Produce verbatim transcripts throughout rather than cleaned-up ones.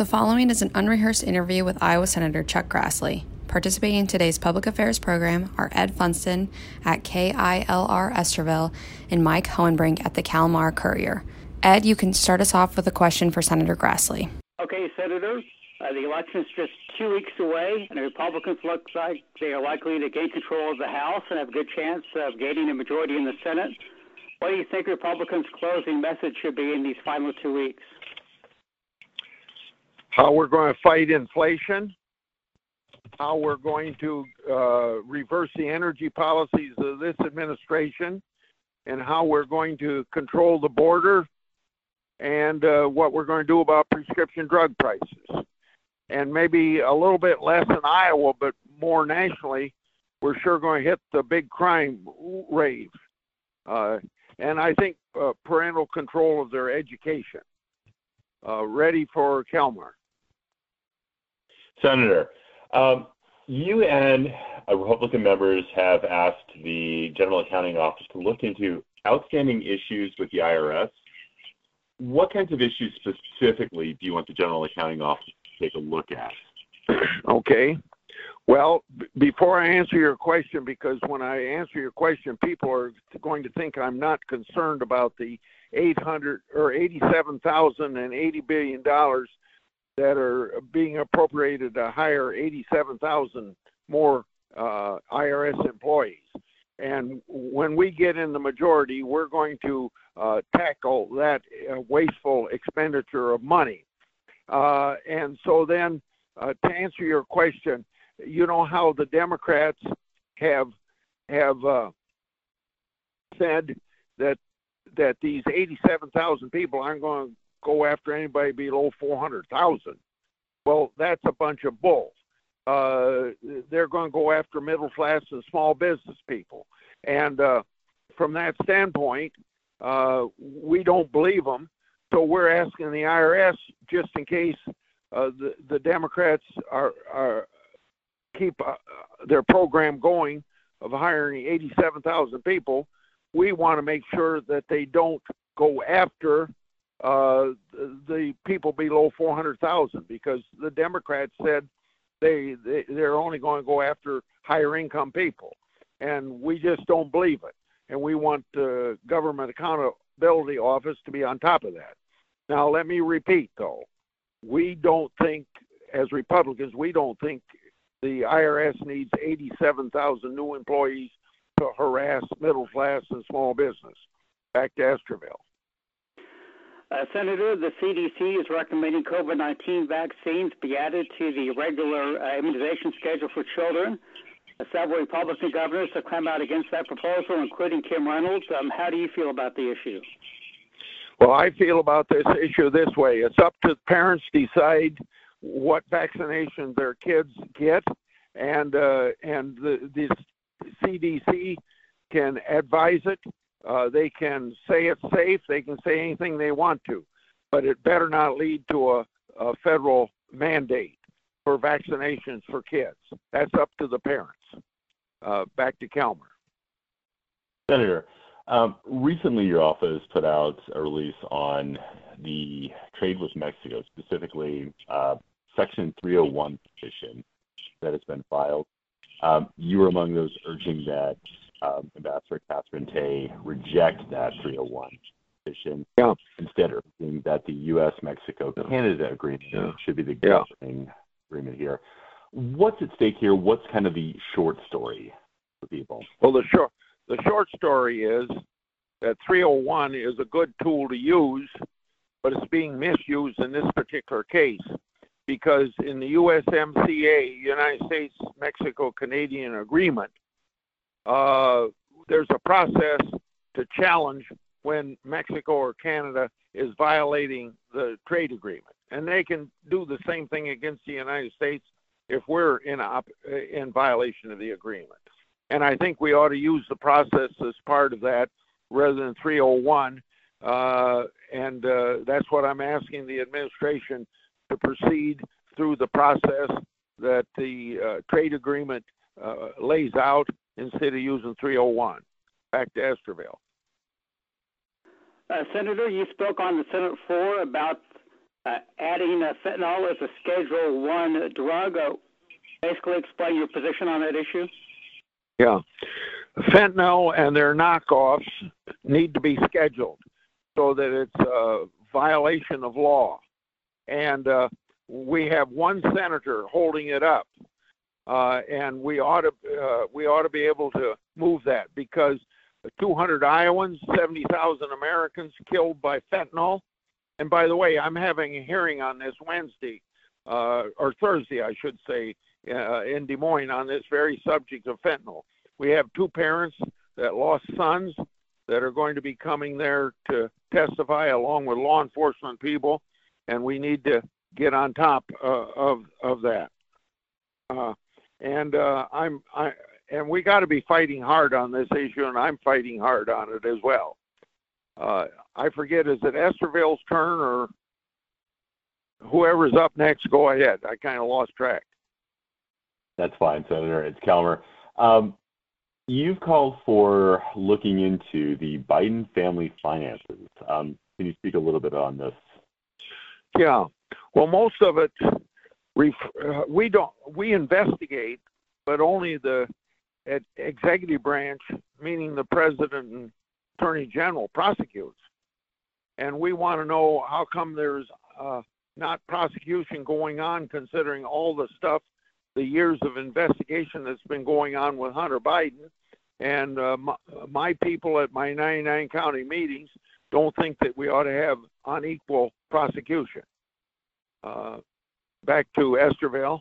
The following is an unrehearsed interview with Iowa Senator Chuck Grassley. Participating in today's public affairs program are Ed Funston at K I L R Esterville and Mike Hohenbrink at the Kalmar Courier. Ed, you can start us off with a question for Senator Grassley. Okay, Senator, uh, the election's just two weeks away, and the Republicans look like they are likely to gain control of the House and have a good chance of gaining a majority in the Senate. What do you think Republicans' closing message should be in these final two weeks? How we're going to fight inflation, how we're going to uh, reverse the energy policies of this administration, and how we're going to control the border, and uh, what we're going to do about prescription drug prices. And maybe a little bit less in Iowa, but more nationally, we're sure going to hit the big crime rave. Uh, and I think uh, parental control of their education. Uh, ready for Kalmar. Senator, um, you and uh, Republican members have asked the General Accounting Office to look into outstanding issues with the I R S. What kinds of issues specifically do you want the General Accounting Office to take a look at? Okay. Well, b- before I answer your question, because when I answer your question, people are going to think I'm not concerned about the eight hundred or eighty-seven thousand and eighty billion dollars that are being appropriated to hire eighty-seven thousand more uh, I R S employees. And when we get in the majority, we're going to uh, tackle that uh, wasteful expenditure of money. Uh, and so then, uh, to answer your question, you know how the Democrats have have uh, said that that these eighty-seven thousand people aren't going to go after anybody below four hundred thousand. Well, that's a bunch of bull. Uh, they're going to go after middle class and small business people. And uh, from that standpoint, uh, we don't believe them. So we're asking the I R S, just in case uh, the, the Democrats are, are keep uh, their program going of hiring eighty-seven thousand people, we want to make sure that they don't go after uh, the, the people below four hundred thousand, because the Democrats said they, they, they're only going to go after higher income people. And we just don't believe it. And we want the Government Accountability Office to be on top of that. Now, let me repeat, though. We don't think, as Republicans, we don't think the I R S needs eighty-seven thousand new employees to harass middle class and small business. Back to Esterville. Uh, Senator, the C D C is recommending COVID nineteen vaccines be added to the regular uh, immunization schedule for children. Uh, several Republican governors have come out against that proposal, including Kim Reynolds. Um, how do you feel about the issue? Well, I feel about this issue this way. It's up to parents to decide what vaccination their kids get, and uh, and the, the C D C can advise it. Uh, they can say it's safe. They can say anything they want to, but it better not lead to a, a federal mandate for vaccinations for kids. That's up to the parents. Uh, back to Kalmar. Senator, um, recently your office put out a release on the trade with Mexico, specifically uh, Section three oh one petition that has been filed. Um, you were among those urging that um, Ambassador Catherine Tay reject that three oh one petition, yeah. instead urging that the U S Mexico Canada agreement yeah. should be the yeah. governing agreement here. What's at stake here? What's kind of the short story for people? Well, the short the short story is that three oh one is a good tool to use, but it's being misused in this particular case. Because in the U S M C A, United States-Mexico-Canadian Agreement, uh, there's a process to challenge when Mexico or Canada is violating the trade agreement. And they can do the same thing against the United States if we're in, op- in violation of the agreement. And I think we ought to use the process as part of that rather than three oh one. Uh, and uh, that's what I'm asking the administration to proceed through the process that the uh, trade agreement uh, lays out instead of using three oh one. Back to Esterville. Uh, Senator, you spoke on the Senate floor about Uh, adding uh, fentanyl as a Schedule One drug. Uh, basically, explain your position on that issue. Yeah, fentanyl and their knockoffs need to be scheduled so that it's a violation of law. And uh, we have one senator holding it up, uh, and we ought to uh, we ought to be able to move that because two hundred Iowans, seventy thousand Americans killed by fentanyl. And by the way, I'm having a hearing on this Wednesday, uh, or Thursday, I should say, uh, in Des Moines on this very subject of fentanyl. We have two parents that lost sons that are going to be coming there to testify along with law enforcement people, and we need to get on top uh, of of that. Uh, and uh, I'm I and we got to be fighting hard on this issue, and I'm fighting hard on it as well. Uh, I forget, is it Estherville's turn or whoever's up next? Go ahead. I kind of lost track. That's fine, Senator. It's Kelmer. Um, you've called for looking into the Biden family finances. Um, can you speak a little bit on this? Yeah. Well, most of it, uh, we don't, we investigate, but only the executive branch, meaning the president and attorney general, prosecutes. And we want to know how come there's uh, not prosecution going on, considering all the stuff, the years of investigation that's been going on with Hunter Biden. And uh, my, my people at my ninety-nine county meetings don't think that we ought to have unequal prosecution. Uh, back to Estherville.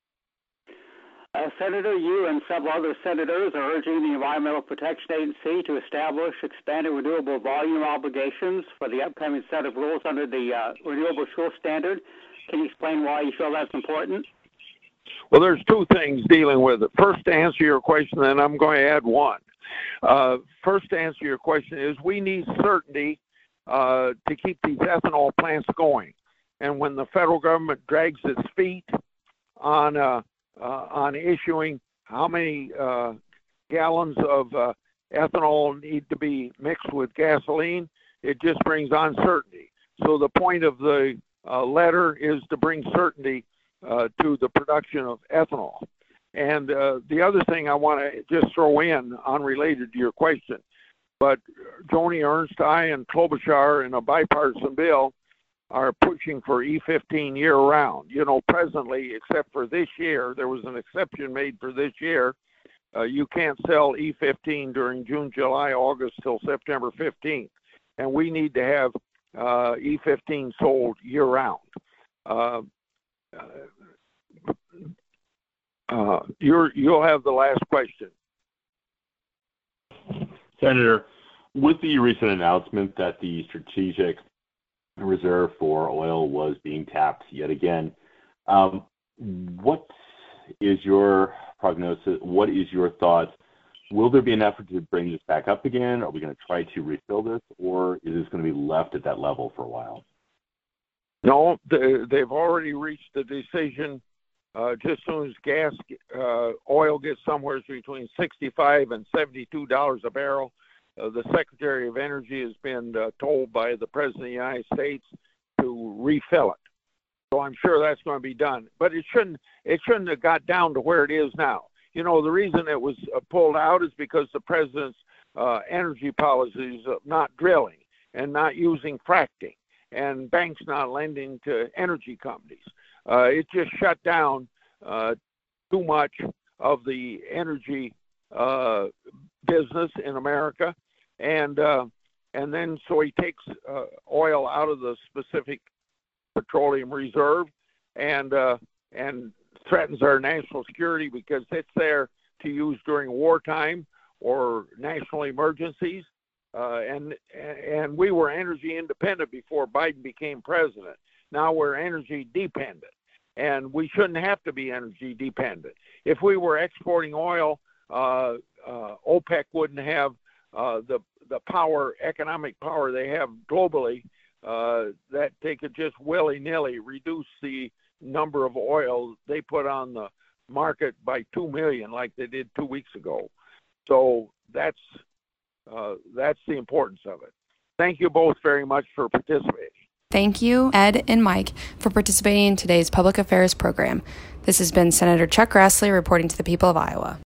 Uh, Senator, you and several other senators are urging the Environmental Protection Agency to establish expanded renewable volume obligations for the upcoming set of rules under the uh, Renewable Fuel Standard. Can you explain why you feel that's important? Well, there's two things dealing with it. First, to answer your question, then I'm going to add one. Uh, first, to answer your question is we need certainty uh, to keep these ethanol plants going. And when the federal government drags its feet on uh, uh, on issuing how many uh, gallons of uh, ethanol need to be mixed with gasoline, it just brings uncertainty. So the point of the uh, letter is to bring certainty uh, to the production of ethanol. And uh, the other thing I want to just throw in, unrelated to your question, but Joni Ernst, I, and Klobuchar in a bipartisan bill are pushing for E fifteen year-round. You know, presently, except for this year, there was an exception made for this year. Uh, you can't sell E fifteen during June, July, August till September fifteenth. And we need to have uh, E fifteen sold year-round. Uh, uh, uh, you're, you'll have the last question. Senator, with the recent announcement that the strategic reserve for oil was being tapped yet again, um, what is your prognosis? What is your thoughts? Will there be an effort to bring this back up again? Are we going to try to refill this, or is this going to be left at that level for a while? No, they've already reached the decision. Uh, just as soon as gas, uh, oil gets somewhere between sixty-five and seventy-two dollars a barrel, uh, the Secretary of Energy has been uh, told by the President of the United States to refill it. So I'm sure that's going to be done. But it shouldn't. It shouldn't have got down to where it is now. You know, the reason it was uh, pulled out is because the President's uh, energy policies of not drilling and not using fracking, and banks not lending to energy companies. Uh, it just shut down uh, too much of the energy uh, business in America, and uh, and then so he takes uh, oil out of the specific petroleum reserve, and uh, and threatens our national security because it's there to use during wartime or national emergencies. Uh, and and we were energy independent before Biden became president. Now we're energy dependent, and we shouldn't have to be energy dependent. If we were exporting oil, uh, uh, OPEC wouldn't have uh, the the power, economic power they have globally, uh, that they could just willy-nilly reduce the number of oil they put on the market by two million, like they did two weeks ago. So that's uh, that's the importance of it. Thank you both very much for participating. Thank you, Ed and Mike, for participating in today's public affairs program. This has been Senator Chuck Grassley reporting to the people of Iowa.